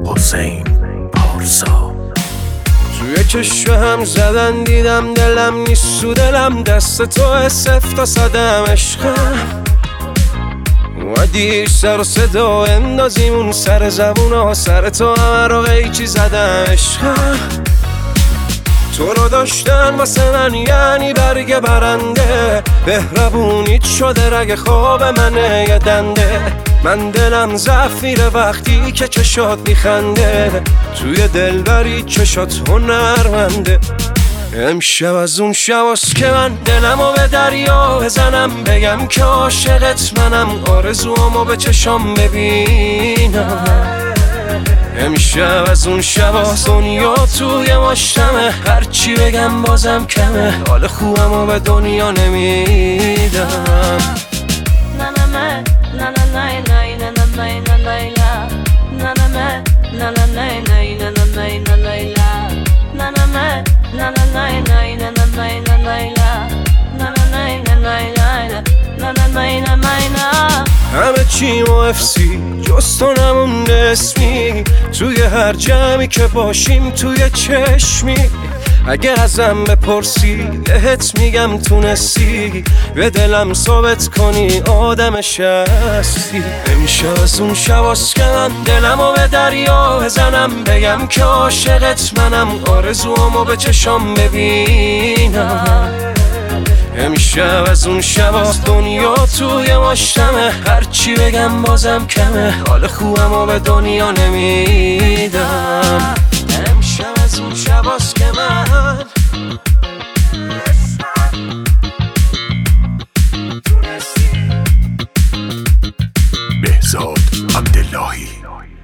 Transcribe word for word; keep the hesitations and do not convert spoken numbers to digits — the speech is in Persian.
حسین پارسا. توی چشم هم زدن دیدم دلم نیست تو دلم، دست تو صفت و صدم عشقم. اومدی سر و صدا اندازیمون سر زبونا، سر تو همه رو قیچی زدم عشقم. تو رو داشتن واسه من یعنی برگ برنده، بهربونیت شده رگ خواب منه یه دنده. من دلم ضعف میره وقتی که چشات میخنده، توی دلبری چشات هنرمنده. امشب از اون شباست که من دلمو به دریا بزنم، بگم که عاشقت منم، آرزوامو به چشام ببینم. امشب از اون شباست دنیا توی مشتمه، هرچی بگم بازم کمه، حال خوبمو به دنیا نمیدم. همه چی مفسی جز تو نمونده اسمی، توی هر جمعی که باشیم توی چشمی. اگه ازم بپرسی بهت میگم تونستی به دلم ثابت کنی آدمش هستی. امشب از اون شباست که من دلمو به دریا بزنم، بگم که عاشقت منم، آرزوامو به چشام ببینم. امشب از اون شباست دنیا توی مشتمه، هرچی بگم بازم کمه، حال خوبمو به دنیا نمیدم. امشب از اون شباست که من بهزاد عبداللهی.